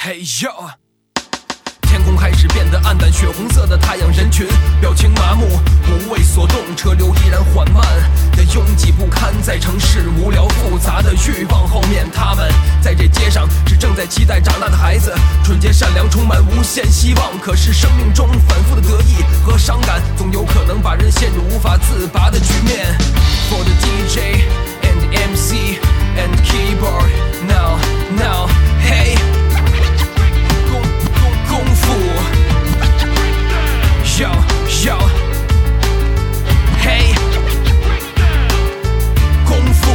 嘿呦，天空开始变得暗淡，血红色的太阳，人群表情麻木，不为所动，车流依然缓慢的拥挤不堪。在城市无聊复杂的欲望后面，他们在这街上是正在期待长大的孩子，纯洁善良，充满无限希望。可是生命中反复的得意和伤感，总有可能把人陷入无法自拔的局面。For the DJ and the MC and the keyboard, now, hey。功夫 Yo Yo Hey 功夫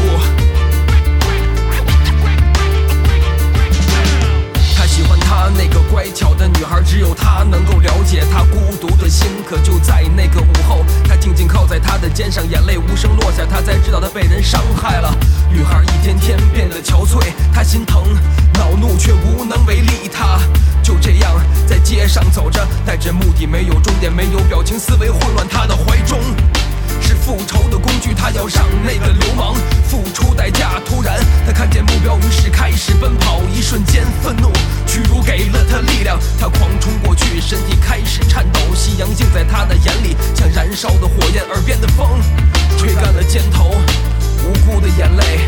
他喜欢他那个乖巧的女孩，只有他能够了解他孤独的心。可就在那个午后，他静静靠在他的肩上，眼泪无声落下，他才知道他被人伤害了。女孩一天天变得憔悴，他心疼恼怒却无能为力。他就这样在街上走着，带着目的，没有终点，没有表情，思维混乱。他的怀中是复仇的工具，他要让那个流氓付出代价。突然他看见目标，于是开始奔跑，一瞬间愤怒屈辱给了他力量，他狂冲过去，身体开始颤抖。夕阳映在他的眼里，像燃烧的火焰，耳边的风吹干了肩头无辜的眼泪。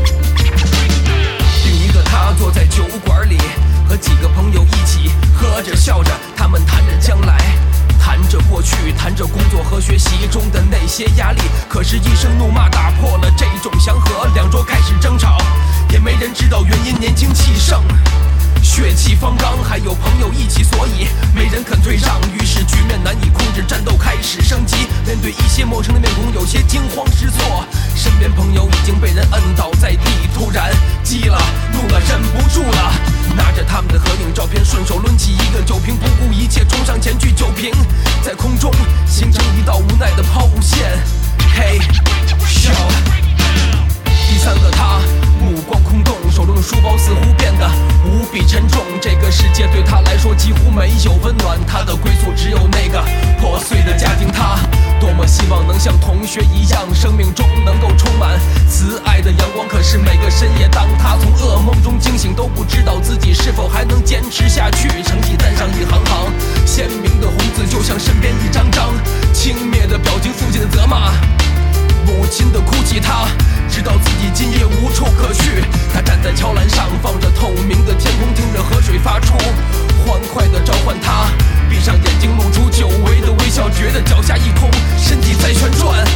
另一个他坐在酒馆里，和几个朋友一起喝着笑着，他们谈着将来，谈着过去，谈着工作和学习中的那些压力。可是一声怒骂打破了这种祥和，两桌开始争吵，也没人知道原因，年轻气盛，血气方刚，还有朋友一起，所以没人肯退让。于是局面难以控制，战斗开始升级。面对一些陌生的面孔，有些惊慌失措，身边朋友已经被人摁倒在地。突然急了怒了，忍不住了，拿着他们的合影照片，顺手抡起一个酒瓶，不顾一切冲上前去，酒瓶在空中形成一道无奈的抛物线。嘿咻，第三个他目光空洞，手中的书包似乎变得无比沉重。这个世界对他来说几乎没有温暖，他的归宿只有那个破碎的家庭。他多么希望能像同学一样，生命中能够充满慈爱的阳光。可是每个深夜，当他从噩梦中惊醒，都不知道自己是否还能坚持下去。成绩单上一行行鲜明的红字，就像身边一张张轻蔑的表情，父亲的责骂，母亲的哭泣。他知道自己今夜无处可去，他站在桥栏上，放着透明的天空，听着河水发出欢快的召唤。他闭上眼睛，露出久违的微笑，觉得脚下一空，身体在旋转。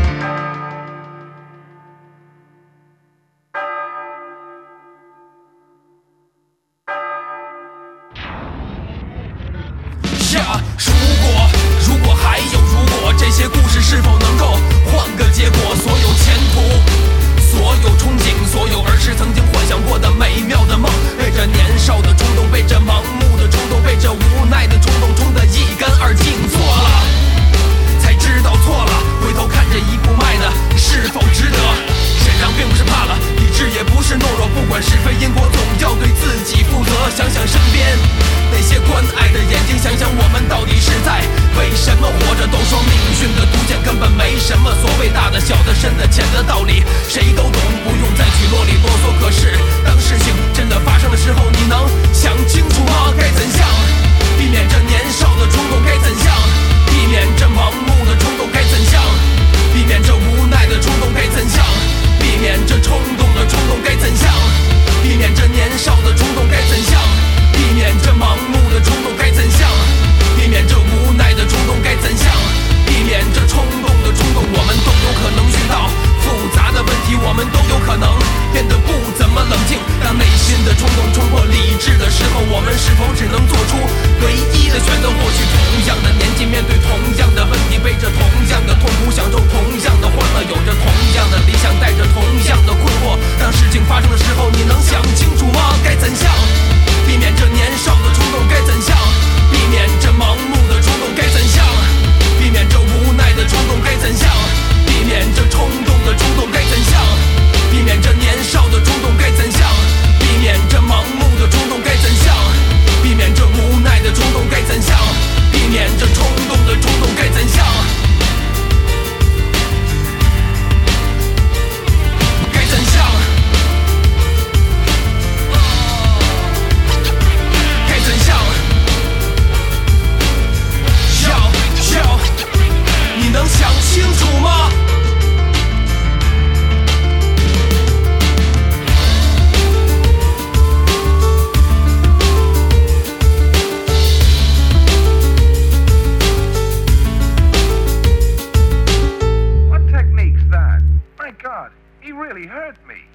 如果还有如果，这些故事是否能够换个结果？所有前途，所有憧憬，所有儿时曾经幻想过的美妙的梦，被这年少的冲动，被这盲目的冲动，被这无奈的冲动冲得一干二净。错了才知道错了，回头看这一步迈的是否值得？忍让并不是怕了，理智也不是懦弱，不管是非因果，总要对自己负责。想想身边那些关爱的眼睛，想想我们到底是在为什么活着。都说命运的毒箭根本没什么所谓大的小的深的浅的道理，谁都懂，不用再去啰里啰嗦。可是当事情真的发生的时候，你能想清楚吗？该怎样避免这年少的冲动？该怎样避免这盲目的冲动？该怎样避免这无奈的冲动？该怎样避免这冲动的冲动？该怎样避免这年少的冲动？该怎样避免这盲目的冲动？该怎样避免这无奈的冲动？该怎样避免这冲动的冲动？我们都有可能遇到复杂的问题，我们都有可能变得不怎么冷静。当内心的冲动冲破理智的时候，我们是否只能